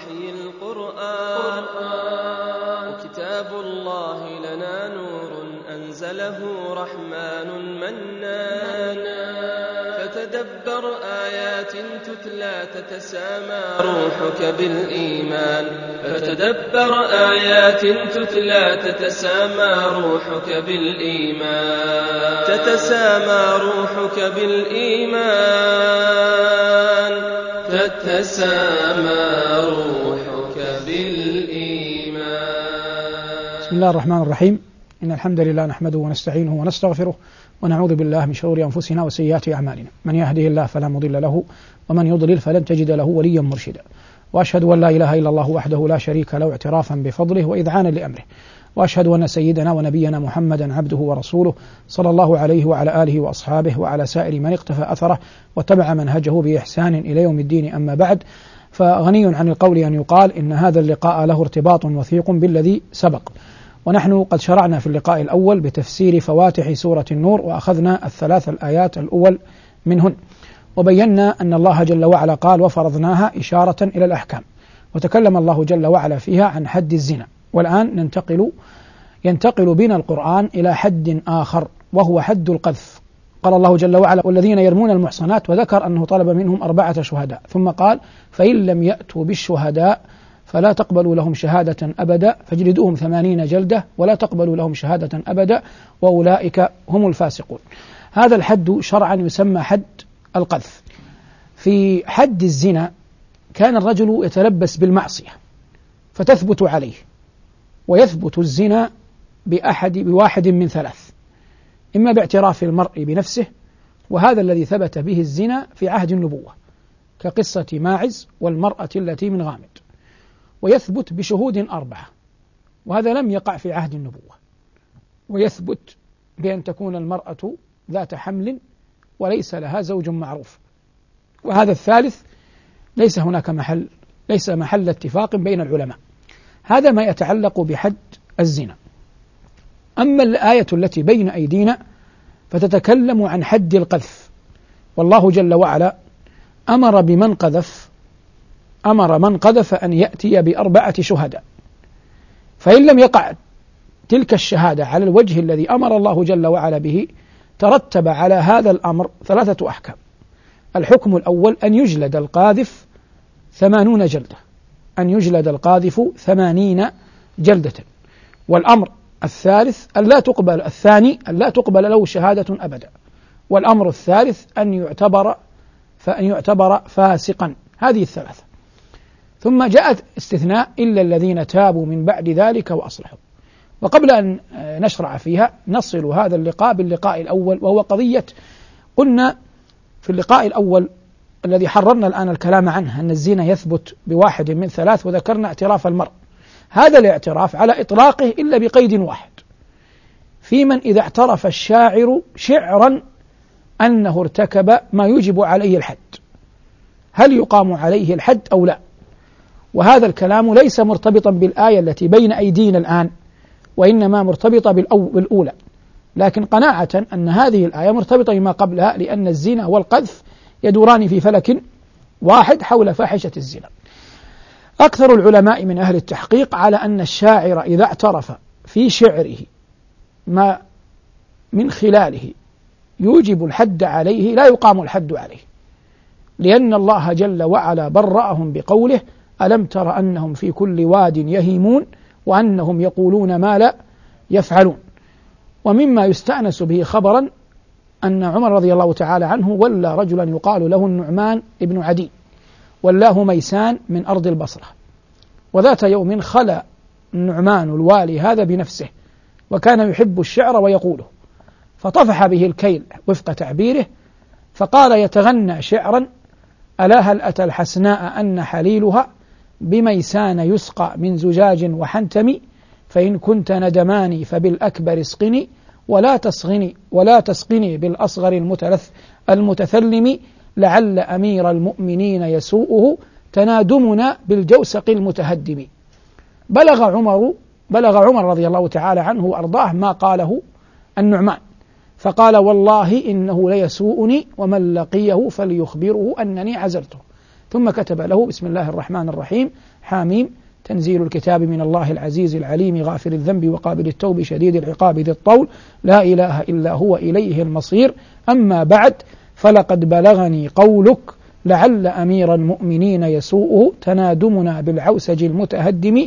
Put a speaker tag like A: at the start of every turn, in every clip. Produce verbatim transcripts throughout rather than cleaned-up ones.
A: وحي القرآن وكتاب الله لنا نور أنزله رحمن منان فتدبر آيات تتلى تتسامى روحك بالإيمان فتدبر آيات تتلى تتسامى روحك بالإيمان تتسامى روحك بالإيمان تتسامى روحك بالإيمان.
B: بسم الله الرحمن الرحيم. إن الحمد لله نحمده ونستعينه ونستغفره ونعوذ بالله من شرور أنفسنا وسيئات أعمالنا، من يهده الله فلا مضل له ومن يضلل فلن تجد له وليا مرشدا، وأشهد أن لا إله إلا الله وحده لا شريك له اعترافا بفضله وإذعانا لأمره، وأشهد أن سيدنا ونبينا محمدا عبده ورسوله صلى الله عليه وعلى آله وأصحابه وعلى سائر من اقتفى أثره واتبع منهجه بإحسان إلى يوم الدين. أما بعد، فغني عن القول أن يقال إن هذا اللقاء له ارتباط وثيق بالذي سبق، ونحن قد شرعنا في اللقاء الأول بتفسير فواتح سورة النور، وأخذنا الثلاث الآيات الأول منهن، وبينا أن الله جل وعلا قال وفرضناها إشارة إلى الأحكام، وتكلم الله جل وعلا فيها عن حد الزنا. والآن ننتقل ينتقل بنا القرآن إلى حد آخر وهو حد القذف. قال الله جل وعلا والذين يرمون المحصنات، وذكر أنه طلب منهم أربعة شهداء، ثم قال فإن لم يأتوا بالشهداء فلا تقبلوا لهم شهادة أبدا فاجلدوهم ثمانين جلدة ولا تقبلوا لهم شهادة أبدا وأولئك هم الفاسقون. هذا الحد شرعا يسمى حد القذف. في حد الزنا كان الرجل يتلبس بالمعصية فتثبت عليه، ويثبت الزنا بأحد بواحد من ثلاث: إما باعتراف المرء بنفسه، وهذا الذي ثبت به الزنا في عهد النبوة كقصة ماعز والمرأة التي من غامد، ويثبت بشهود أربعة، وهذا لم يقع في عهد النبوة، ويثبت بأن تكون المرأة ذات حمل وليس لها زوج معروف، وهذا الثالث ليس هناك محل ليس محل اتفاق بين العلماء. هذا ما يتعلق بحد الزنا. أما الآية التي بين أيدينا فتتكلم عن حد القذف، والله جل وعلا أمر بمن قذف أمر من قذف أن يأتي بأربعة شهداء، فإن لم يقع تلك الشهادة على الوجه الذي أمر الله جل وعلا به ترتب على هذا الأمر ثلاثة أحكام. الحكم الأول أن يجلد القاذف ثمانون جلدة أن يجلد القاذف ثمانين جلدة والأمر الثالث أن لا تقبل الثاني أن لا تقبل له شهادة أبدا، والأمر الثالث أن يعتبر فأن يعتبر فاسقا. هذه الثلاثة. ثم جاءت استثناء إلا الذين تابوا من بعد ذلك وأصلحوا. وقبل أن نشرع فيها نصل هذا اللقاء باللقاء الأول، وهو قضية قلنا في اللقاء الأول الذي حررنا الآن الكلام عنه أن الزنا يثبت بواحد من ثلاث، وذكرنا اعتراف المرء. هذا الاعتراف على إطلاقه إلا بقيد واحد: في من إذا اعترف الشاعر شعرا أنه ارتكب ما يجب عليه الحد، هل يقام عليه الحد أو لا؟ وهذا الكلام ليس مرتبطا بالآية التي بين أيدينا الآن، وإنما مرتبطة بالأولى، لكن قناعة أن هذه الآية مرتبطة بما قبلها، لأن الزنا والقذف يدوران في فلك واحد حول فاحشة الزنا. أكثر العلماء من أهل التحقيق على أن الشاعر إذا اعترف في شعره ما من خلاله يوجب الحد عليه لا يقام الحد عليه، لأن الله جل وعلا برأهم بقوله ألم تر أنهم في كل واد يهيمون وأنهم يقولون ما لا يفعلون. ومما يستأنس به خبرا أن عمر رضي الله تعالى عنه ولى رجلا يقال له النعمان ابن عدي، ولاه ميسان من أرض البصرة، وذات يوم خلى النعمان الوالي هذا بنفسه، وكان يحب الشعر ويقوله، فطفح به الكيل وفق تعبيره، فقال يتغنى شعرا: ألا هل أتى الحسناء أن حليلها بميسان يسقى من زجاج وحنتم، فإن كنت ندماني فبالأكبر اسقني ولا تسقني ولا تسقني بالأصغر المتلث المتثلم، لعل أمير المؤمنين يسوءه تنادمنا بالجوسق المتهدم. بلغ عمر بلغ عمر رضي الله تعالى عنه وأرضاه ما قاله النعمان، فقال والله إنه ليسوءني ومن لقيه فليخبره أنني عزلته. ثم كتب له بسم الله الرحمن الرحيم حاميم تنزيل الكتاب من الله العزيز العليم غافر الذنب وقابل التوب شديد العقاب ذي الطول لا إله إلا هو إليه المصير أما بعد فلقد بلغني قولك لعل أمير المؤمنين يسوءه تنادمنا بالعوسج المتهدم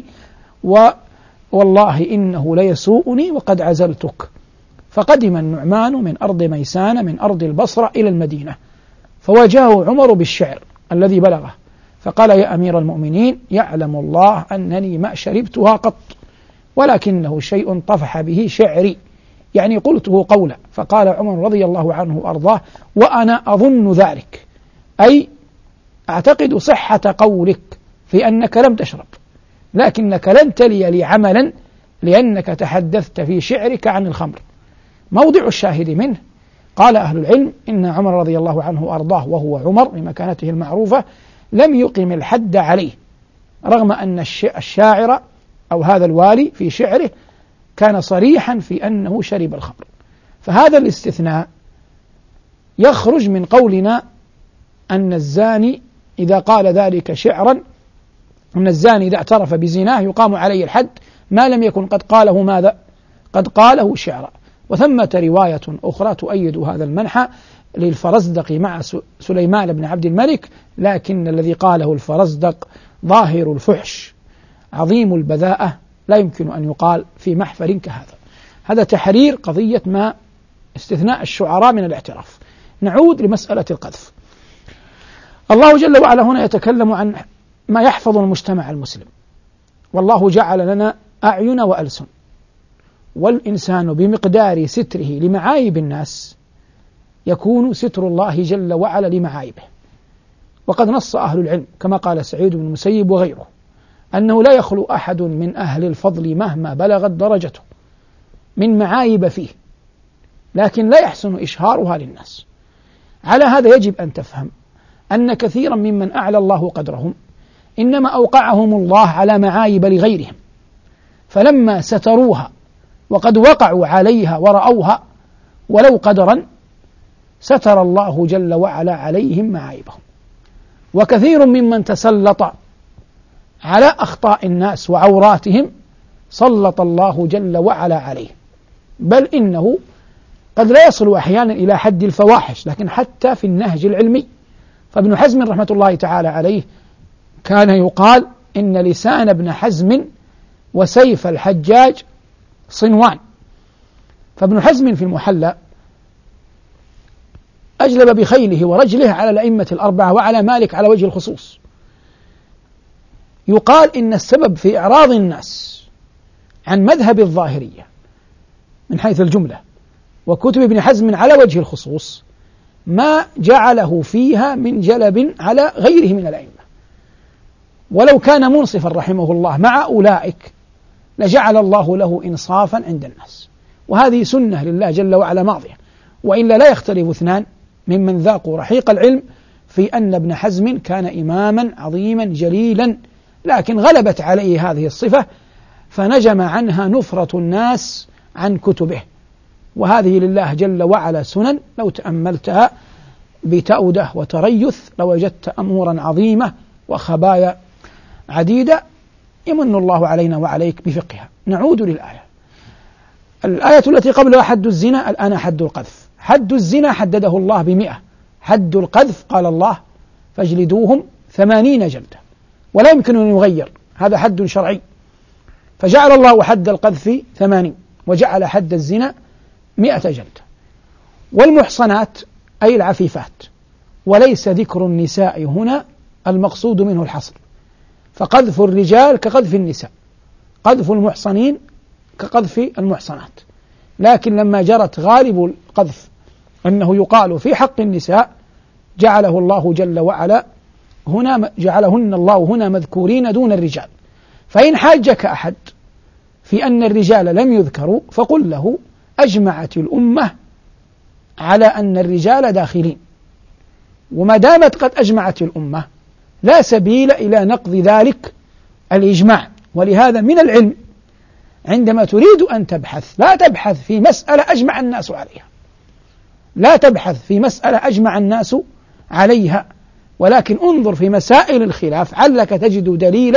B: والله إنه ليسوءني وقد عزلتك. فقدم النعمان من أرض ميسان من أرض البصرة إلى المدينة فواجهه عمر بالشعر الذي بلغه فقال يا أمير المؤمنين يعلم الله أنني ما شربتها قط ولكنه شيء طفح به شعري يعني قلته قولا. فقال عمر رضي الله عنه وأرضاه وأنا أظن ذلك أي أعتقد صحة قولك في أنك لم تشرب لكنك لن تلي لي عملا لأنك تحدثت في شعرك عن الخمر. موضع الشاهد منه قال أهل العلم إن عمر رضي الله عنه وأرضاه وهو عمر بمكانته المعروفة لم يقم الحد عليه رغم أن الشاعر أو هذا الوالي في شعره كان صريحا في أنه شرب الخمر. فهذا الاستثناء يخرج من قولنا أن الزاني إذا قال ذلك شعرا أن الزاني إذا اعترف بزناه يقام عليه الحد ما لم يكن قد قاله ماذا؟ قد قاله شعرا. وثمة رواية أخرى تؤيد هذا المنحى للفرزدق مع سليمان بن عبد الملك لكن الذي قاله الفرزدق ظاهر الفحش عظيم البذاءة لا يمكن أن يقال في محفل كهذا. هذا تحرير قضية ما استثناء الشعراء من الاعتراف. نعود لمسألة القذف. الله جل وعلا هنا يتكلم عن ما يحفظ المجتمع المسلم والله جعل لنا أعين وألسن والإنسان بمقدار ستره لمعايب الناس يكون ستر الله جل وعلا لمعايبه. وقد نص أهل العلم كما قال سعيد بن المسيب وغيره أنه لا يخلو أحد من أهل الفضل مهما بلغت درجته من معايب فيه لكن لا يحسن إشهارها للناس. على هذا يجب أن تفهم أن كثيرا ممن أعلى الله قدرهم إنما أوقعهم الله على معايب لغيرهم فلما ستروها وقد وقعوا عليها ورأوها ولو قدرا ستر الله جل وعلا عليهم معايبهم. وكثير ممن تسلط على أخطاء الناس وعوراتهم سلط الله جل وعلا عليه بل إنه قد لا يصل أحيانا إلى حد الفواحش لكن حتى في النهج العلمي. فابن حزم رحمة الله تعالى عليه كان يقال إن لسان ابن حزم وسيف الحجاج صنوان. فابن حزم في المحلى أجلب بخيله ورجله على الأئمة الأربعة وعلى مالك على وجه الخصوص. يقال إن السبب في إعراض الناس عن مذهب الظاهرية من حيث الجملة وكتب ابن حزم على وجه الخصوص ما جعله فيها من جلب على غيره من الأئمة ولو كان منصفا رحمه الله مع أولئك لجعل الله له إنصافا عند الناس وهذه سنة لله جل وعلا ماضية. وإلا لا يختلف اثنان ممن ذاقوا رحيق العلم في أن ابن حزم كان إماما عظيما جليلا لكن غلبت عليه هذه الصفة فنجم عنها نفرة الناس عن كتبه. وهذه لله جل وعلا سنن لو تأملتها بتأودة وتريث لوجدت أمورا عظيمة وخبايا عديدة يمن الله علينا وعليك بفقهها. نعود للآية. الآية التي قبلها حد الزنا الآن حد القذف. حد الزنا حدده الله بمئة. حد القذف قال الله فاجلدوهم ثمانين جلدة ولا يمكن أن يغير هذا حد شرعي فجعل الله حد القذف ثمانين وجعل حد الزنا مئة جلدة. والمحصنات أي العفيفات وليس ذكر النساء هنا المقصود منه الحصر فقذف الرجال كقذف النساء قذف المحصنين كقذف المحصنات لكن لما جرت غالب القذف أنه يقال في حق النساء جعله الله جل وعلا هنا جعلهن الله هنا مذكورين دون الرجال. فإن حاجك أحد في أن الرجال لم يذكروا فقل له أجمعت الأمة على أن الرجال داخلين وما دامت قد أجمعت الأمة لا سبيل إلى نقض ذلك الإجماع. ولهذا من العلم عندما تريد أن تبحث لا تبحث في مسألة أجمع الناس عليها لا تبحث في مسألة أجمع الناس عليها ولكن انظر في مسائل الخلاف علك تجد دليلا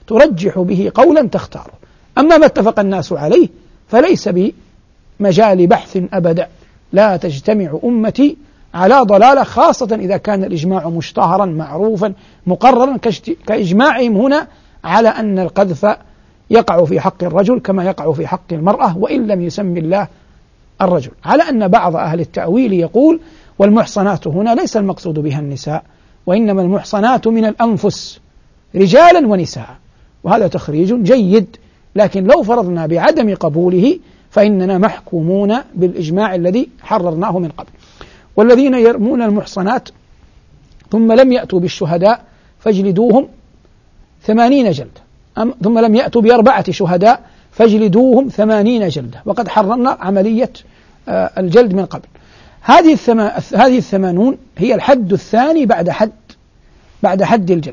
B: ترجح به قولا تختاره. أما ما اتفق الناس عليه فليس بمجال بحث أبدا. لا تجتمع أمتي على ضلالة، خاصة إذا كان الإجماع مشتهرا معروفا مقررا كإجماعهم هنا على أن القذف يقع في حق الرجل كما يقع في حق المرأة وإن لم يسمي الله الرجل، على أن بعض أهل التأويل يقول والمحصنات هنا ليس المقصود بها النساء، وإنما المحصنات من الأنفس رجالا ونساء، وهذا تخريج جيد، لكن لو فرضنا بعدم قبوله فإننا محكومون بالإجماع الذي حررناه من قبل. والذين يرمون المحصنات ثم لم يأتوا بالشهداء فاجلدوهم ثمانين جلدة، ثم لم يأتوا بأربعة شهداء فاجلدوهم ثمانين جلدة، وقد حررنا عملية الجلد من قبل. هذه الثما... هذه الثمانون هي الحد الثاني بعد حد بعد حد الجلد.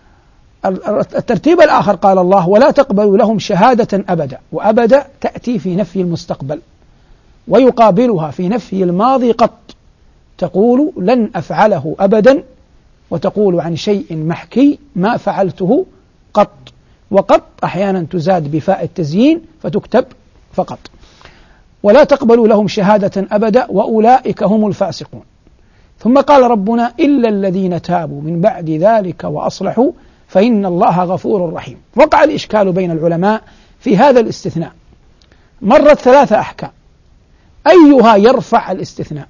B: الترتيب الآخر قال الله ولا تقبلوا لهم شهادة أبدا، وأبدا تأتي في نفي المستقبل ويقابلها في نفي الماضي قط، تقول لن أفعله أبدا، وتقول عن شيء محكي ما فعلته قط، وقط أحيانا تزاد بفاء التزيين فتكتب فقط. ولا تقبلوا لهم شهادة أبدا وأولئك هم الفاسقون. ثم قال ربنا إلا الذين تابوا من بعد ذلك وأصلحوا فإن الله غفور رحيم. وقع الإشكال بين العلماء في هذا الاستثناء، مرت ثلاثة أحكام، أيها يرفع الاستثناء؟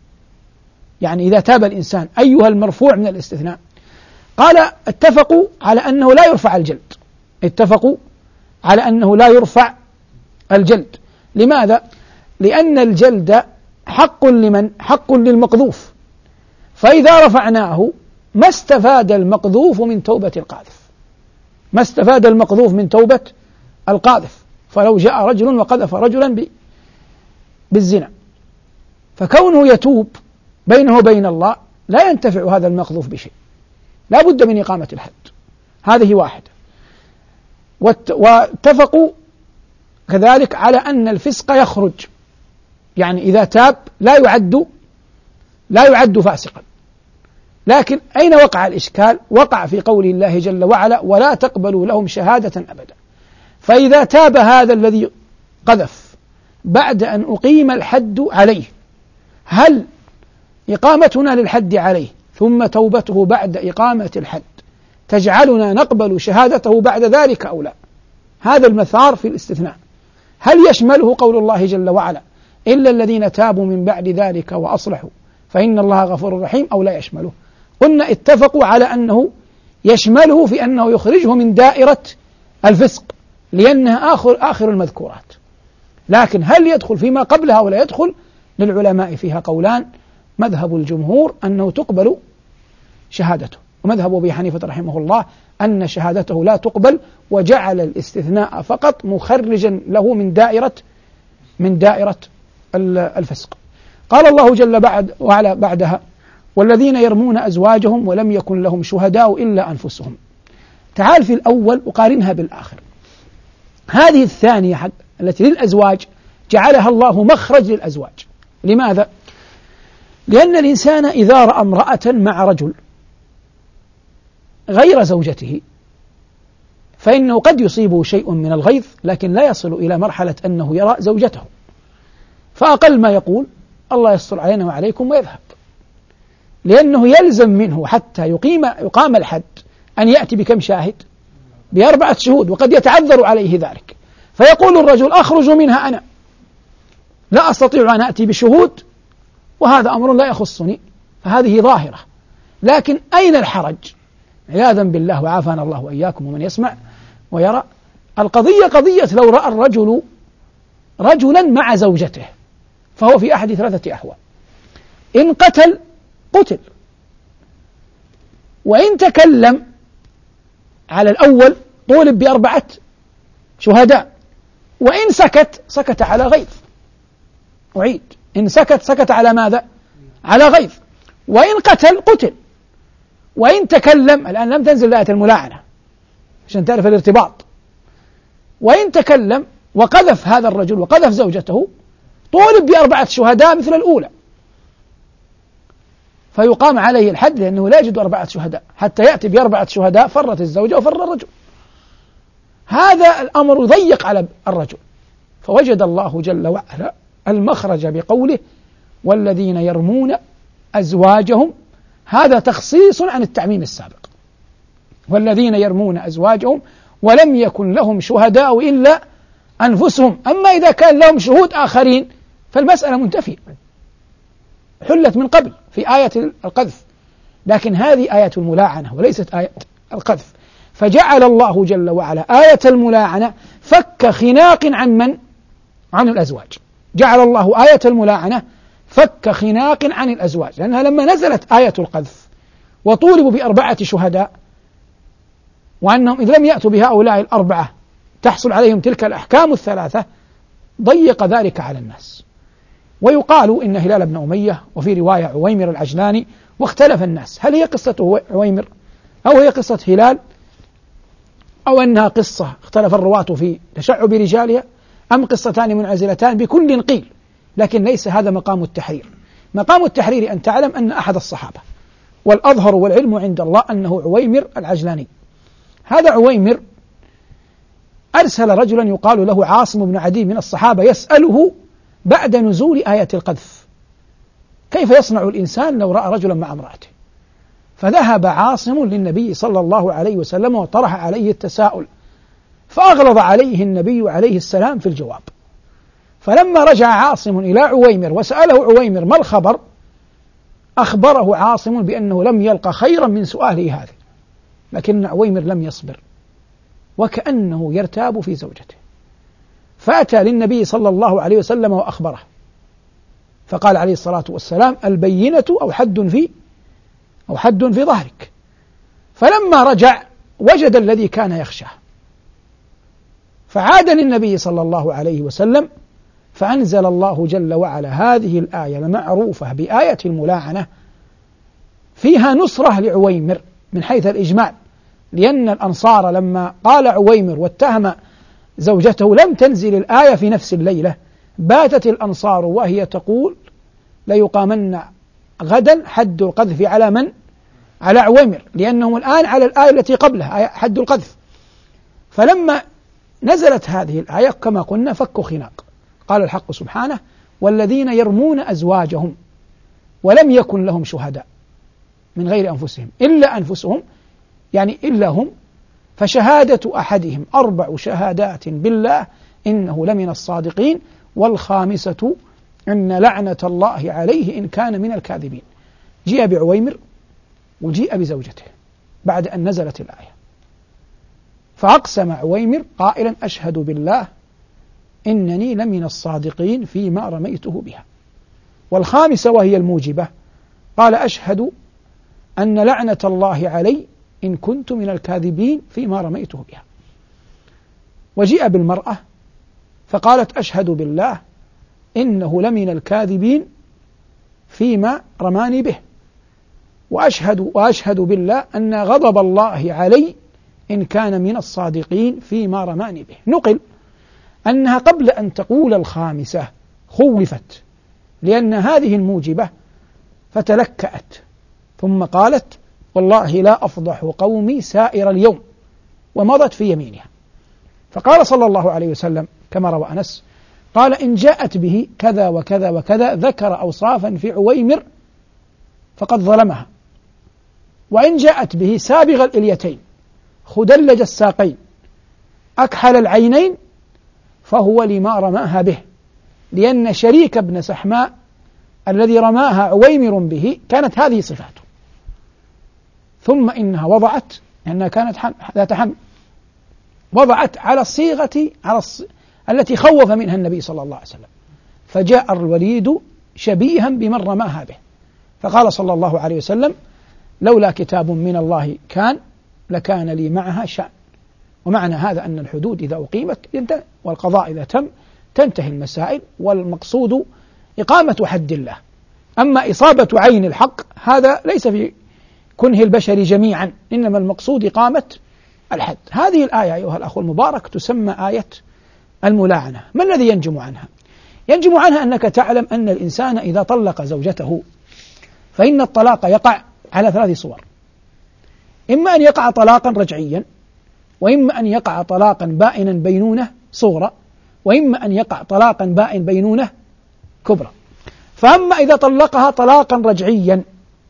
B: يعني إذا تاب الإنسان أيها المرفوع من الاستثناء؟ قال اتفقوا على أنه لا يرفع الجلد، اتفقوا على أنه لا يرفع الجلد. لماذا؟ لأن الجلد حق لمن؟ حق للمقذوف، فإذا رفعناه ما استفاد المقذوف من توبة القاذف، ما استفاد المقذوف من توبة القاذف. فلو جاء رجل وقذف رجلا بالزنا فكونه يتوب بينه وبين الله لا ينتفع هذا المقذوف بشيء، لا بد من إقامة الحد. هذه واحدة. واتفقوا كذلك على أن الفسق يخرج، يعني إذا تاب لا يعد لا يعد فاسقا. لكن أين وقع الإشكال؟ وقع في قول الله جل وعلا ولا تقبلوا لهم شهادة أبدا. فإذا تاب هذا الذي قذف بعد أن أقيم الحد عليه، هل إقامتنا للحد عليه ثم توبته بعد إقامة الحد تجعلنا نقبل شهادته بعد ذلك أو لا؟ هذا المثار في الاستثناء. هل يشمله قول الله جل وعلا إلا الذين تابوا من بعد ذلك وأصلحوا فإن الله غفور رحيم أو لا يشمله؟ قلنا اتفقوا على أنه يشمله في أنه يخرجه من دائرة الفسق لأنها آخر, آخر المذكورات. لكن هل يدخل فيما قبلها ولا يدخل؟ للعلماء فيها قولان. مذهب الجمهور أنه تقبل شهادته، ومذهب أبي حنيفة رحمه الله أن شهادته لا تقبل، وجعل الاستثناء فقط مخرجا له من دائرة من دائرة الفسق. قال الله جل بعد وعلا بعدها والذين يرمون أزواجهم ولم يكن لهم شهداء إلا أنفسهم. تعال في الأول وقارنها بالآخر. هذه الثانية حق التي للأزواج جعلها الله مخرج للأزواج. لماذا؟ لأن الإنسان إذا رأى امرأة مع رجل غير زوجته فإنه قد يصيبه شيء من الغيظ، لكن لا يصل إلى مرحلة أنه يرى زوجته، فأقل ما يقول الله يستر علينا وعليكم ويذهب، لأنه يلزم منه حتى يقيم يقام الحد أن يأتي بكم شاهد؟ بأربعة شهود، وقد يتعذر عليه ذلك، فيقول الرجل أخرج منها أنا، لا أستطيع أن أتي بشهود وهذا أمر لا يخصني، فهذه ظاهرة. لكن أين الحرج؟ عياذا بالله وعافانا الله وإياكم ومن يسمع ويرى. القضية قضية لو رأى الرجل رجلا مع زوجته فهو في أحد ثلاثة أحوال: إن قتل قتل، وإن تكلم على الأول طولب بأربعة شهداء، وإن سكت سكت على غيظ. أعيد: إن سكت سكت على ماذا؟ على غيظ. وإن قتل قتل، وإن تكلم، الآن لم تنزل آية الملاعنة عشان تعرف الارتباط، وإن تكلم وقذف هذا الرجل وقذف زوجته طولب بأربعة شهداء مثل الأولى، فيقام عليه الحد، لأنه لا يجد أربعة شهداء، حتى يأتي بأربعة شهداء فرت الزوجة وفر الرجل. هذا الأمر يضيق على الرجل، فوجد الله جل وعلا المخرج بقوله والذين يرمون أزواجهم، هذا تخصيص عن التعميم السابق، والذين يرمون أزواجهم ولم يكن لهم شهداء إلا أنفسهم. أما إذا كان لهم شهود آخرين فالمسألة منتفية، حلت من قبل في آية القذف، لكن هذه آية الملاعنة وليست آية القذف، فجعل الله جل وعلا آية الملاعنة فك خناق عن من؟ عن الأزواج. جعل الله آية الملاعنة فك خناق عن الأزواج، لأنها لما نزلت آية القذف وطولبوا بأربعة شهداء وأنهم إذ لم يأتوا بهؤلاء الأربعة تحصل عليهم تلك الأحكام الثلاثة، ضيق ذلك على الناس. ويقال إن هلال بن أمية، وفي رواية عويمر العجلاني، واختلف الناس هل هي قصة عويمر أو هي قصة هلال، أو أنها قصة اختلف الرواة في تشعب رجالها، أم قصتان منعزلتان، بكل قيل، لكن ليس هذا مقام التحرير. مقام التحرير أن تعلم أن أحد الصحابة، والأظهر والعلم عند الله أنه عويمر العجلاني، هذا عويمر أرسل رجلا يقال له عاصم بن عدي من الصحابة يسأله بعد نزول آية القذف كيف يصنع الإنسان لو رأى رجلا مع امرأته، فذهب عاصم للنبي صلى الله عليه وسلم وطرح عليه التساؤل، فأغلظ عليه النبي عليه السلام في الجواب. فلما رجع عاصم إلى عويمر وسأله عويمر ما الخبر، أخبره عاصم بأنه لم يلقى خيرا من سؤاله هذا، لكن عويمر لم يصبر وكأنه يرتاب في زوجته، فأتى للنبي صلى الله عليه وسلم وأخبره، فقال عليه الصلاة والسلام البينة أو حد في أو حد في ظهرك. فلما رجع وجد الذي كان يخشاه، فعاد للنبي صلى الله عليه وسلم، فأنزل الله جل وعلا هذه الآية المعروفة بآية الملاعنة، فيها نصرة لعويمر من حيث الإجمال، لأن الأنصار لما قال عويمر واتهم زوجته لم تنزل الآية في نفس الليلة، باتت الأنصار وهي تقول ليقامن غدا حد القذف على من؟ على عويمر، لأنهم الآن على الآية التي قبلها حد القذف. فلما نزلت هذه الآية كما قلنا فك خناق، قال الحق سبحانه والذين يرمون أزواجهم ولم يكن لهم شهداء من غير أنفسهم إلا أنفسهم، يعني إلا هم، فشهادة أحدهم أربع شهادات بالله إنه لمن الصادقين، والخامسة أن لعنة الله عليه إن كان من الكاذبين. جيء بعويمر وجيء بزوجته بعد أن نزلت الآية، فأقسم عويمر قائلا أشهد بالله إنني لمن الصادقين فيما رميته بها. والخامسة وهي الموجبة قال أشهد أن لعنة الله علي إن كنت من الكاذبين فيما رميته بها. وجيء بالمرأة فقالت أشهد بالله إنه لمن الكاذبين فيما رماني به، وأشهد وأشهد بالله أن غضب الله علي إن كان من الصادقين فيما رماني به. نقل أنها قبل أن تقول الخامسة خوفت لأن هذه الموجبة فتلكأت، ثم قالت والله لا أفضح قومي سائر اليوم، ومضت في يمينها. فقال صلى الله عليه وسلم كما روى أنس قال إن جاءت به كذا وكذا وكذا، ذكر أوصافا في عويمر فقد ظلمها، وإن جاءت به سابغ الإليتين خدلج الساقين أكحل العينين فهو لما رماها به، لأن شريك بن سحماء الذي رماها عويمر به كانت هذه صفاته. ثم إنها وضعت، لأنها كانت ذات حمل، وضعت على الصيغة على الص... التي خوف منها النبي صلى الله عليه وسلم، فجاء الوليد شبيها بمن رماها به، فقال صلى الله عليه وسلم لولا كتاب من الله كان لكان لي معها شأن. ومعنى هذا أن الحدود إذا أقيمت والقضاء إذا تم تنتهي المسائل، والمقصود إقامة حد الله. أما إصابة عين الحق هذا ليس في كنه البشر جميعا، إنما المقصود إقامة الحد. هذه الآية أيها الأخ المبارك تسمى آية الملاعنة. ما الذي ينجم عنها؟ ينجم عنها أنك تعلم أن الإنسان إذا طلق زوجته فإن الطلاق يقع على ثلاث صور: إما أن يقع طلاقا رجعيا، وإما أن يقع طلاقا بائنا بينونة صغرى، وإما أن يقع طلاقا بائن بينونة كبرى. فأما إذا طلقها طلاقا رجعيا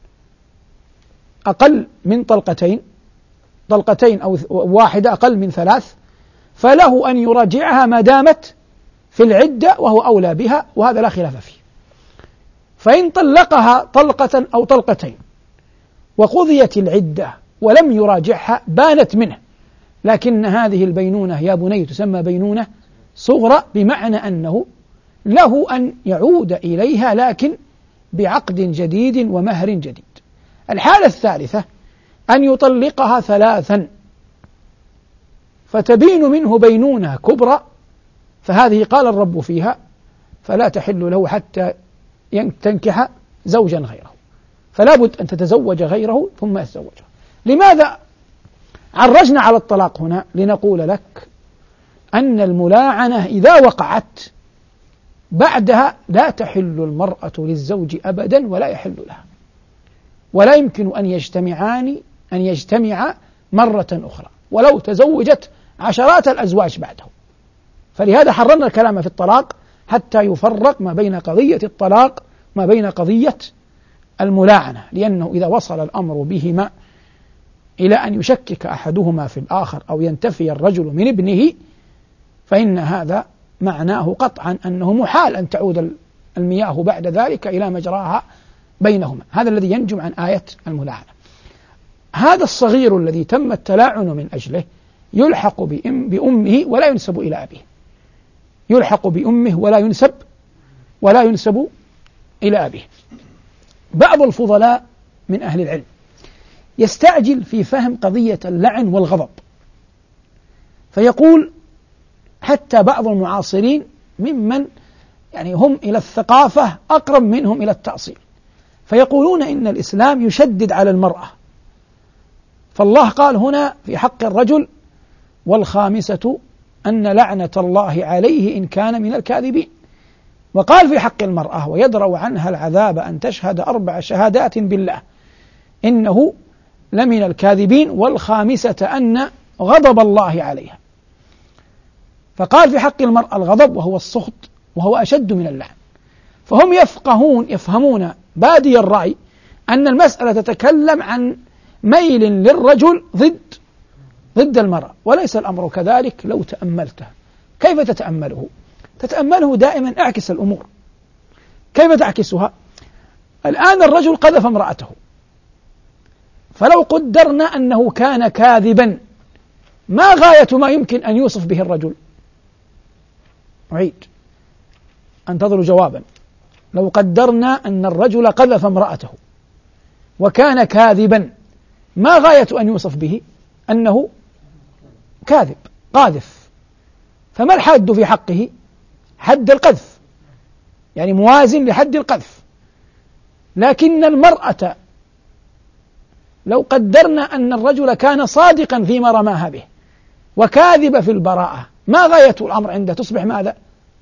B: أقل من طلقتين طلقتين أو واحدة أقل من ثلاث، فله أن يراجعها ما دامت في العدة وهو أولى بها، وهذا لا خلاف فيه. فإن طلقها طلقة أو طلقتين وقضيت العدة ولم يراجعها بانت منه، لكن هذه البينونة يا بني تسمى بينونة صغرى، بمعنى أنه له أن يعود إليها لكن بعقد جديد ومهر جديد. الحالة الثالثة أن يطلقها ثلاثا فتبين منه بينونة كبرى، فهذه قال الرب فيها فلا تحل له حتى تنكح زوجا غيره، فلا بد أن تتزوج غيره ثم يتزوجها. لماذا عرجنا على الطلاق هنا؟ لنقول لك أن الملاعنة إذا وقعت بعدها لا تحل المرأة للزوج أبدا ولا يحل لها، ولا يمكن أن يجتمعان أن يجتمع مرة أخرى ولو تزوجت عشرات الأزواج بعده. فلهذا حررنا الكلام في الطلاق حتى يفرق ما بين قضية الطلاق ما بين قضية الملاعنة، لأنه إذا وصل الأمر بهما إلى أن يشكك أحدهما في الآخر أو ينتفي الرجل من ابنه، فإن هذا معناه قطعا أنه محال أن تعود المياه بعد ذلك إلى مجراها بينهما. هذا الذي ينجم عن آية الملاعنة. هذا الصغير الذي تم التلاعن من أجله يلحق بأم بأمه ولا ينسب إلى أبيه، يلحق بأمه ولا ينسب ولا ينسب إلى أبيه. بعض الفضلاء من أهل العلم يستعجل في فهم قضية اللعن والغضب، فيقول حتى بعض المعاصرين ممن يعني هم إلى الثقافة أقرب منهم إلى التأصيل، فيقولون إن الإسلام يشدد على المرأة، فالله قال هنا في حق الرجل والخامسة أن لعنة الله عليه إن كان من الكاذبين، وقال في حق المرأة ويدرأ عنها العذاب أن تشهد أربع شهادات بالله إنه لمن الكاذبين، والخامسة أن غضب الله عليها. فقال في حق المرأة الغضب وهو السخط وهو أشد من اللعن. فهم يفقهون يفهمون بادي الرأي أن المسألة تتكلم عن ميل للرجل ضد ضد المرأة، وليس الأمر كذلك. لو تأملته كيف تتأمله؟ تتأمله دائما اعكس الأمور. كيف تعكسها؟ الآن الرجل قذف امرأته، فلو قدرنا أنه كان كاذبا ما غاية ما يمكن أن يوصف به الرجل؟ أعيد أنتظر جوابا. لو قدرنا أن الرجل قذف امرأته وكان كاذبا ما غاية أن يوصف به؟ أنه كاذب قاذف. فما الحد في حقه؟ حد القذف، يعني موازن لحد القذف. لكن المرأة لو قدرنا أن الرجل كان صادقا فيما رماها به وكاذب في البراءة، ما غاية الأمر عنده؟ تصبح ماذا؟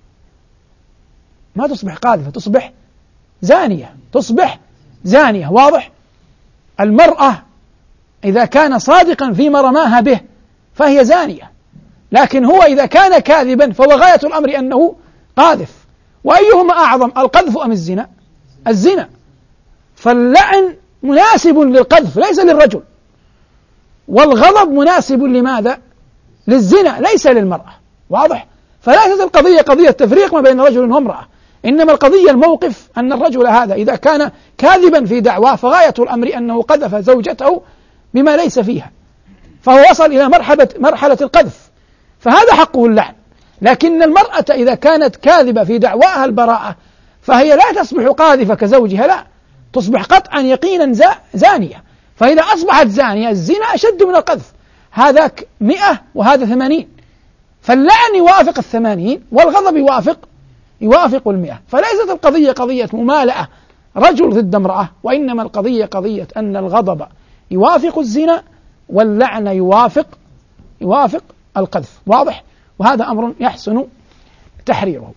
B: ما تصبح قاذفة، تصبح زانية، تصبح زانية. واضح؟ المرأة إذا كان صادقا فيما رماها به فهي زانية، لكن هو إذا كان كاذبا فهو غاية الأمر أنه قاذف. وأيهما أعظم، القذف أم الزنا؟ الزنا. فاللعن مناسب للقذف ليس للرجل، والغضب مناسب لماذا؟ للزنا ليس للمرأة. واضح؟ فليست القضية قضية تفريق ما بين رجل وامرأة، إنما القضية الموقف أن الرجل هذا إذا كان كاذبا في دعواه فغاية الأمر أنه قذف زوجته بما ليس فيها، فهو وصل إلى مرحلة مرحلة القذف، فهذا حقه اللعن. لكن المرأة إذا كانت كاذبة في دعواها البراءة فهي لا تصبح قاذفة كزوجها، لا، تصبح قطعا يقينا زانية. فإذا أصبحت زانية الزنا أشد من القذف، هذا مئة وهذا ثمانين، فاللعن يوافق الثمانين والغضب يوافق يوافق المئة. فليست القضية قضية ممالأة رجل ضد امرأة، وإنما القضية قضية أن الغضب يوافق الزنا واللعن يوافق يوافق القذف. واضح؟ وهذا أمر يحسن تحريره.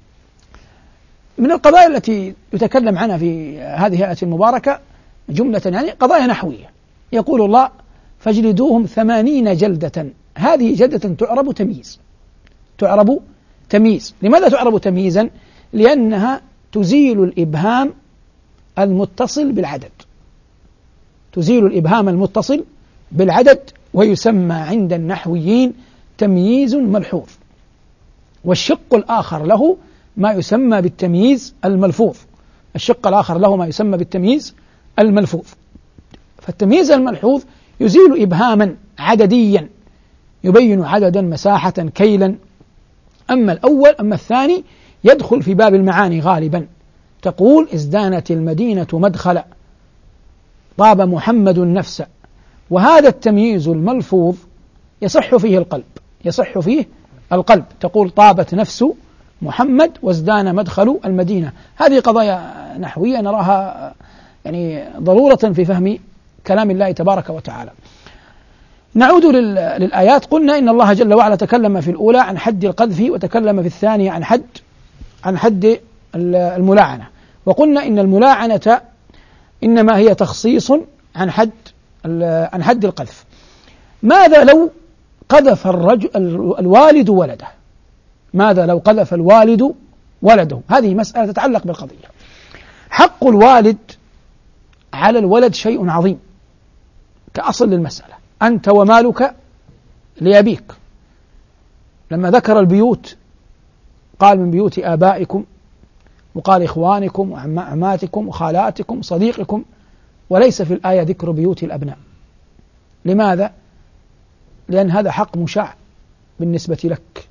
B: من القضايا التي يتكلم عنها في هذه الآية المباركة جملة يعني قضايا نحوية. يقول الله: فاجلدوهم ثمانين جلدة هذه جدة تعرب تمييز، تعرب تمييز. لماذا تعرب تمييزا؟ لأنها تزيل الإبهام المتصل بالعدد، تزيل الإبهام المتصل بالعدد، ويسمى عند النحويين تمييز ملحوظ. والشق الآخر له ما يسمى بالتمييز الملفوظ، الشق الآخر له ما يسمى بالتمييز الملفوظ. فالتمييز الملحوظ يزيل إبهاما عدديا يبين عددا مساحة كيلا. أما الأول أما الثاني يدخل في باب المعاني غالبا، تقول ازدانت المدينة مدخلا، طاب محمد النفس. وهذا التمييز الملفوظ يصح فيه القلب، يصح فيه القلب، تقول طابت نفس محمد وازدان مدخل المدينة. هذه قضايا نحوية نراها يعني ضرورة في فهم كلام الله تبارك وتعالى. نعود للآيات. قلنا إن الله جل وعلا تكلم في الأولى عن حد القذف، وتكلم في الثانية عن حد عن حد الملاعنة. وقلنا إن الملاعنة إنما هي تخصيص عن حد عن حد القذف. ماذا لو قذف الرجل الوالد ولده؟ ماذا لو قذف الوالد ولده؟ هذه مسألة تتعلق بالقضية. حق الوالد على الولد شيء عظيم كأصل للمسألة، أنت ومالك لأبيك. لما ذكر البيوت قال من بيوت آبائكم، وقال إخوانكم وعماتكم وخالاتكم وصديقكم، وليس في الآية ذكر بيوت الأبناء. لماذا؟ لأن هذا حق مشاع بالنسبة لك،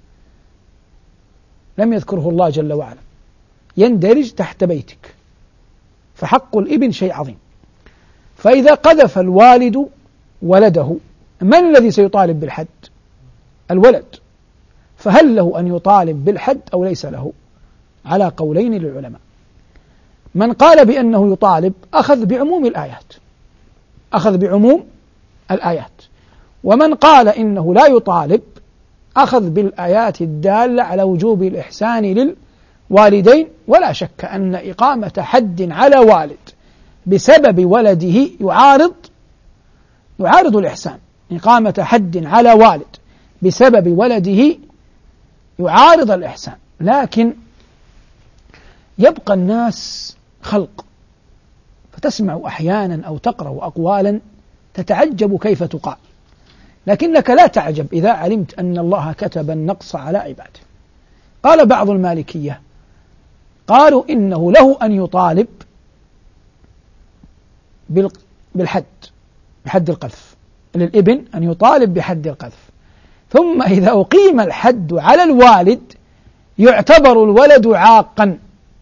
B: لم يذكره الله جل وعلا، يندرج تحت بيتك، فحق الابن شيء عظيم. فإذا قذف الوالد ولده، من الذي سيطالب بالحد؟ الولد. فهل له أن يطالب بالحد أو ليس له؟ على قولين للعلماء. من قال بأنه يطالب أخذ بعموم الآيات، أخذ بعموم الآيات. ومن قال إنه لا يطالب أخذ بالآيات الدالة على وجوب الإحسان للوالدين. ولا شك أن إقامة حد على والد بسبب ولده يعارض يعارض الإحسان. إقامة حد على والد بسبب ولده يعارض الإحسان. لكن يبقى الناس خلق، فتسمع أحيانا أو تقرأ أقوالا تتعجب كيف تقال، لكنك لا تعجب إذا علمت أن الله كتب النقص على عباده. قال بعض المالكية قالوا إنه له أن يطالب بالحد، بحد القذف، للابن أن يطالب بحد القذف. ثم إذا أقيم الحد على الوالد يعتبر الولد عاقا،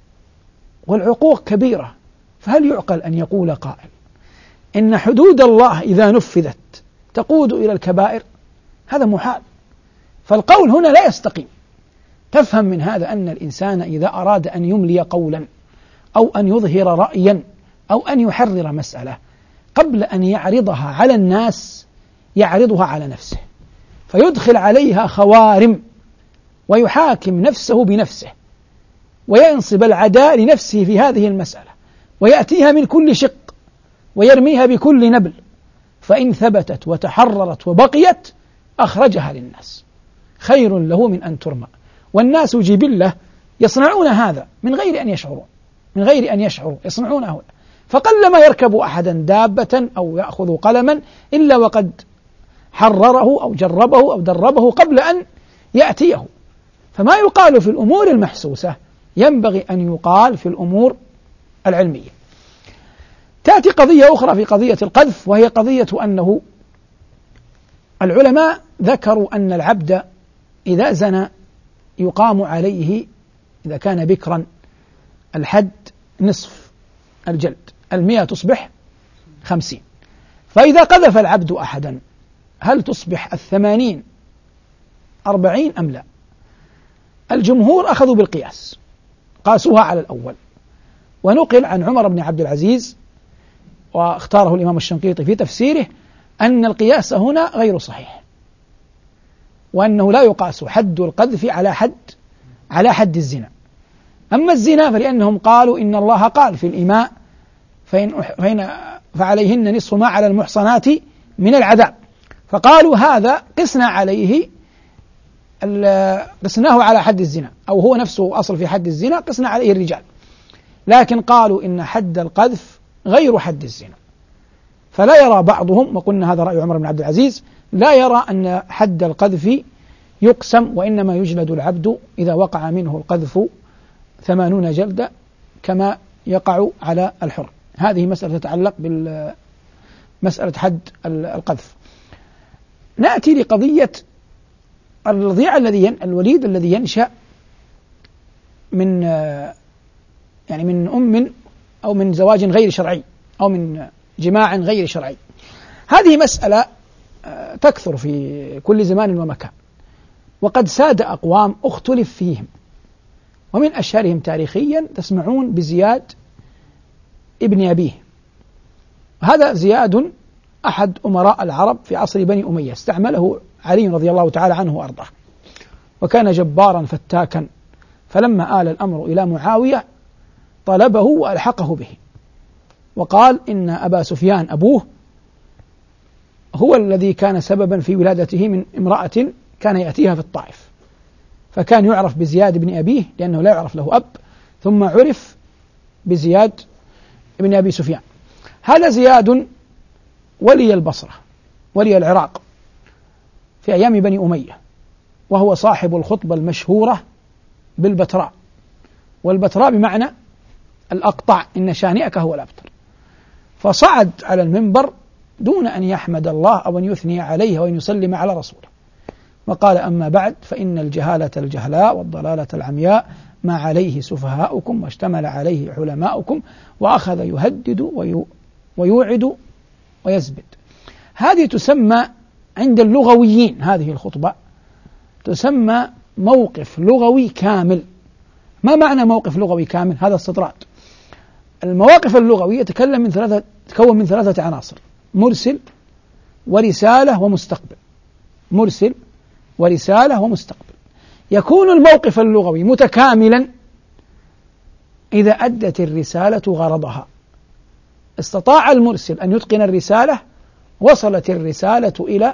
B: والعقوق كبيرة. فهل يعقل أن يقول قائل إن حدود الله إذا نفذت تقود إلى الكبائر؟ هذا محال. فالقول هنا لا يستقيم. تفهم من هذا أن الإنسان إذا أراد أن يملي قولا أو أن يظهر رأيا أو أن يحرر مسألة، قبل أن يعرضها على الناس يعرضها على نفسه، فيدخل عليها خوارم ويحاكم نفسه بنفسه، وينصب العداء لنفسه في هذه المسألة، ويأتيها من كل شق ويرميها بكل نبل، فإن ثبتت وتحررت وبقيت أخرجها للناس، خير له من أن ترمى. والناس جبلة يصنعون هذا من غير أن يشعروا، من غير أن يشعروا يصنعونه. فقلما يركب أحدا دابة أو يأخذ قلما إلا وقد حرره أو جربه أو دربه قبل أن يأتيه. فما يقال في الأمور المحسوسة ينبغي أن يقال في الأمور العلمية. تأتي قضية أخرى في قضية القذف، وهي قضية أنه العلماء ذكروا أن العبد إذا زنى يقام عليه إذا كان بكرا الحد نصف الجلد، المئة تصبح خمسين. فإذا قذف العبد أحدا هل تصبح الثمانين أربعين أم لا؟ الجمهور أخذوا بالقياس، قاسوها على الأول. ونقل عن عمر بن عبد العزيز واختاره الإمام الشنقيطي في تفسيره أن القياس هنا غير صحيح، وأنه لا يقاس حد القذف على حد على حد الزنا. أما الزنا فلأنهم قالوا إن الله قال في الإماء فإن فإن فعليهن نصف ما على المحصنات من العذاب، فقالوا هذا قسنا عليه، قسناه على حد الزنا، أو هو نفسه أصل في حد الزنا، قسنا عليه الرجال. لكن قالوا إن حد القذف غير حد الزنا، فلا يرى بعضهم، وقلنا هذا رأي عمر بن عبد العزيز، لا يرى أن حد القذف يقسم، وإنما يجلد العبد إذا وقع منه القذف ثمانون جلدة كما يقع على الحر. هذه مسألة تتعلق بمسألة حد القذف. نأتي لقضية الرضيع الذي الوليد الذي ينشأ من يعني من أم أو من زواج غير شرعي أو من جماع غير شرعي. هذه مسألة تكثر في كل زمان ومكان، وقد ساد أقوام اختلف فيهم، ومن أشهرهم تاريخيا تسمعون بزياد ابن أبيه. هذا زياد أحد أمراء العرب في عصر بني أمية، استعمله علي رضي الله تعالى عنه وأرضاه، وكان جبارا فتاكا. فلما آل الأمر إلى معاوية طلبه وألحقه به، وقال إن أبا سفيان أبوه هو الذي كان سببا في ولادته من امرأة كان يأتيها في الطائف، فكان يعرف بزياد بن أبيه لأنه لا يعرف له أب، ثم عرف بزياد بن أبي سفيان. هذا زياد ولي البصرة، ولي العراق في أيام بني أمية، وهو صاحب الخطبة المشهورة بالبتراء، والبتراء بمعنى الأقطع، إن شانئك هو الأبتر. فصعد على المنبر دون أن يحمد الله أو أن يثني عليه وأن يسلم على رسوله، وقال: أما بعد، فإن الجهالة الجهلاء والضلالة العمياء ما عليه سفهاؤكم واشتمل عليه علماؤكم، وأخذ يهدد ويوعد ويزبد. هذه تسمى عند اللغويين، هذه الخطبة تسمى موقف لغوي كامل. ما معنى موقف لغوي كامل؟ هذا استطراد. المواقف اللغوية يتكلم من ثلاثة تكون من ثلاثة عناصر: مرسل ورسالة ومستقبل. مرسل ورسالة ومستقبل. يكون الموقف اللغوي متكاملا إذا أدت الرسالة غرضها. استطاع المرسل أن يتقن الرسالة، وصلت الرسالة إلى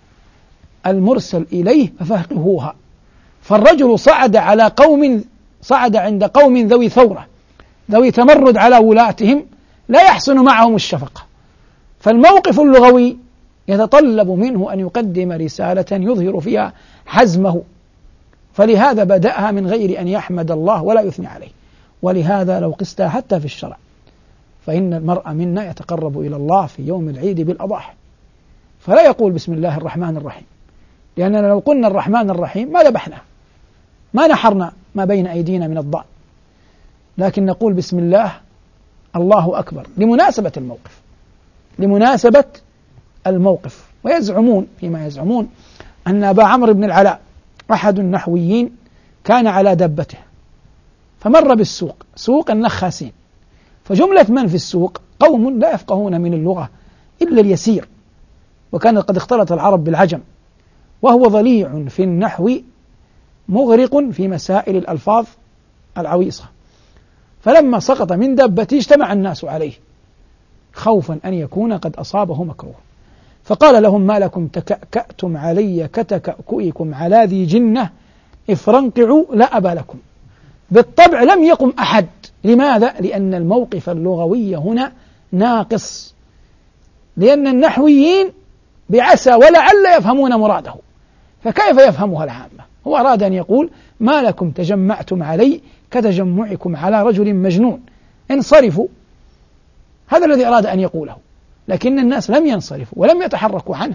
B: المرسل إليه ففقهوها. فالرجل صعد على قوم صعد عند قوم ذوي ثورة، ذوي تمرد على ولاتهم، لا يحسن معهم الشفقة. فالموقف اللغوي يتطلب منه أن يقدم رسالة يظهر فيها حزمه، فلهذا بدأها من غير أن يحمد الله ولا يثني عليه. ولهذا لو قستها حتى في الشرع، فإن المرء منا يتقرب إلى الله في يوم العيد بالأضاحي، فلا يقول بسم الله الرحمن الرحيم، لأننا لو قلنا الرحمن الرحيم ما ذبحنا، ما نحرنا ما بين أيدينا من الضأن، لكن نقول بسم الله الله أكبر لمناسبة الموقف، لمناسبة الموقف. ويزعمون فيما يزعمون أن أبا عمرو بن العلاء أحد النحويين كان على دبته، فمر بالسوق، سوق النخاسين، فجملة من في السوق قوم لا يفقهون من اللغة إلا اليسير، وكان قد اختلط العرب بالعجم، وهو ضليع في النحو مغرق في مسائل الألفاظ العويصة. فلما سقط من دابته اجتمع الناس عليه خوفا أن يكون قد أصابه مكروه، فقال لهم: ما لكم تكأكأتم علي كتكأكئكم على ذي جنة افرنقعوا لا أبا لكم. بالطبع لم يقم أحد. لماذا؟ لأن الموقف اللغوي هنا ناقص، لأن النحويين بعسى ولعل يفهمون مراده، فكيف يفهمها العامة؟ هو أراد أن يقول: ما لكم تجمعتم علي كتجمعكم على رجل مجنون، انصرفوا. هذا الذي أراد أن يقوله، لكن الناس لم ينصرفوا ولم يتحركوا عنه،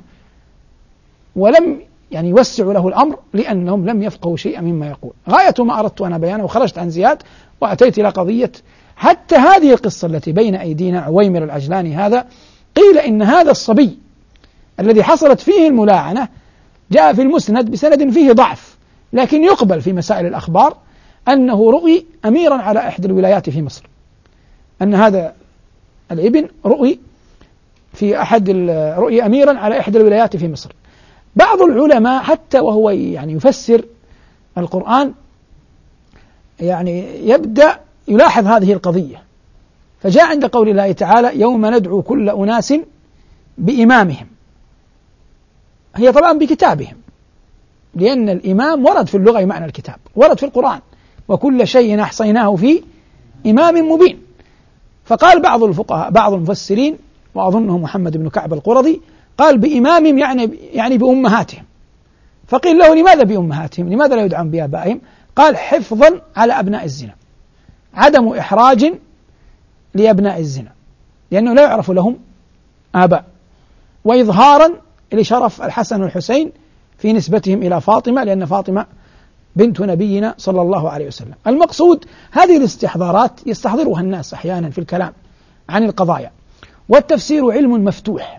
B: ولم يعني يوسعوا له الأمر، لأنهم لم يفقهوا شيئا مما يقول. غاية ما أردت أنا بيانه، وخرجت عن زياد وأتيت إلى قضية حتى هذه القصة التي بين أيدينا، عويمر العجلاني هذا، قيل إن هذا الصبي الذي حصلت فيه الملاعنة جاء في المسند بسند فيه ضعف، لكن يقبل في مسائل الأخبار أنه رؤي أميرا على إحدى الولايات في مصر، أن هذا الابن رؤي في أحد رؤي أميرا على إحدى الولايات في مصر. بعض العلماء حتى وهو يعني يفسر القرآن يعني يبدأ يلاحظ هذه القضية، فجاء عند قول الله تعالى: يوم ندعو كل أناس بإمامهم. هي طبعا بكتابهم، لأن الإمام ورد في اللغة بمعنى الكتاب، ورد في القرآن وكل شيء أحصيناه في إمام مبين. فقال بعض الفقهاء بعض المفسرين وأظنه محمد بن كعب القرظي قال بإمامهم يعني يعني بأمهاتهم. فقيل له لماذا بأمهاتهم؟ لماذا لا يدعون بآبائهم؟ قال حفظا على أبناء الزنا، عدم إحراج لأبناء الزنا لأنه لا يعرف لهم آباء، وإظهارا لشرف الحسن والحسين في نسبتهم إلى فاطمة، لأن فاطمة بنت نبينا صلى الله عليه وسلم. المقصود هذه الاستحضارات يستحضرها الناس أحيانا في الكلام عن القضايا، والتفسير علم مفتوح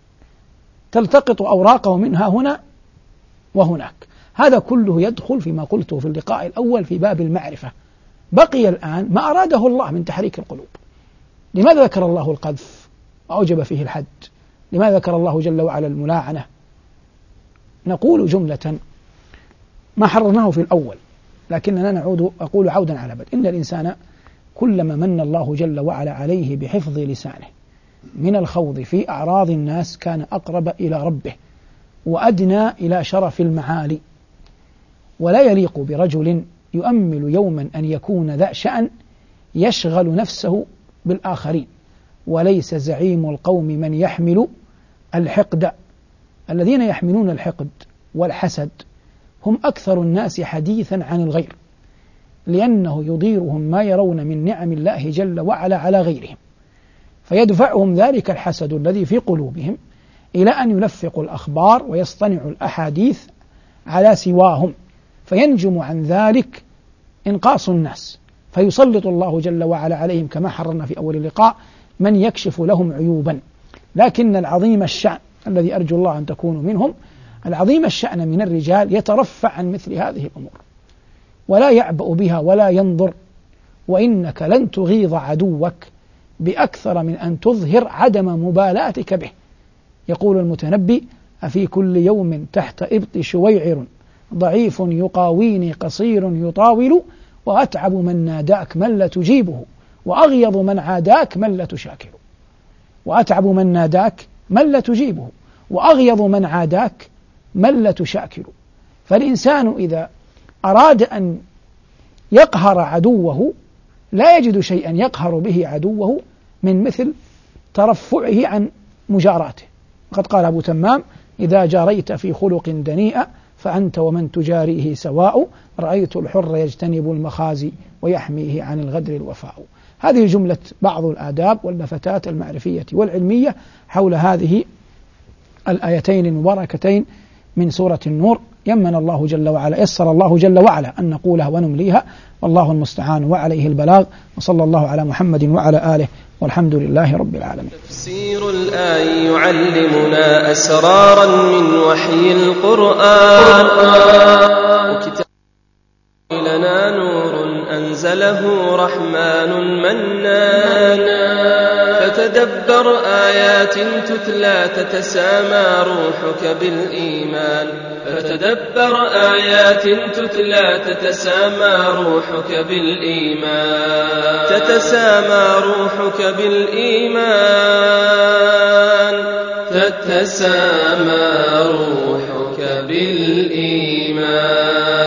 B: تلتقط أوراقه منها هنا وهناك. هذا كله يدخل فيما قلته في اللقاء الأول في باب المعرفة. بقي الآن ما أراده الله من تحريك القلوب. لماذا ذكر الله القذف وأوجب فيه الحد؟ لماذا ذكر الله جل وعلا الملاعنة؟ نقول جملة ما حررناه في الأول، لكننا نعود أقول عودا على بدء. إن الإنسان كلما من الله جل وعلا عليه بحفظ لسانه من الخوض في أعراض الناس كان أقرب إلى ربه وأدنى إلى شرف المعالي. ولا يليق برجل يؤمل يوما أن يكون ذا شأن يشغل نفسه بالآخرين. وليس زعيم القوم من يحمل الحقد. الذين يحملون الحقد والحسد هم أكثر الناس حديثا عن الغير، لأنه يضيرهم ما يرون من نعم الله جل وعلا على غيرهم، فيدفعهم ذلك الحسد الذي في قلوبهم إلى أن يلفقوا الأخبار ويصطنعوا الأحاديث على سواهم، فينجم عن ذلك إنقاص الناس، فيسلط الله جل وعلا عليهم كما حررنا في أول اللقاء من يكشف لهم عيوبا. لكن العظيم الشأن الذي أرجو الله أن تكونوا منهم، العظيم الشأن من الرجال يترفع عن مثل هذه الأمور ولا يعبأ بها ولا ينظر. وإنك لن تغيظ عدوك بأكثر من أن تظهر عدم مبالاتك به. يقول المتنبي أفي كل يوم تحت إبط شويعر ضعيف يقاويني قصير يطاول وأتعب من ناداك من لا تجيبه وأغيظ من عاداك من لا تشاكر. وأتعب من ناداك من لا تجيبه وأغيظ من عاداك من لا تشاكر. فالإنسان إذا أراد أن يقهر عدوه لا يجد شيئا يقهر به عدوه من مثل ترفعه عن مجاراته. وقد قال أبو تمام إذا جاريت في خلق دنيئة فأنت ومن تجاريه سواء رأيت الحر يجتنب المخازي ويحميه عن الغدر الوفاء. هذه جملة بعض الآداب واللفتات المعرفية والعلمية حول هذه الآيتين المباركتين من سورة النور. يمن الله جل وعلا يسر الله جل وعلا أن نقولها ونمليها، والله المستعان وعليه البلاغ. وصلى الله على محمد وعلى آله والحمد لله رب العالمين.
A: تفسير الآي يعلمنا أسرارا من وحي القرآن، وكتاب لنا نور أنزله رحمن منان. فتدبر آيات تتلى تتسامى روحك بالإيمان. فتدبر آيات تتلى تتسامى روحك بالإيمان. تتسامى روحك بالإيمان. تتسامى روحك بالإيمان.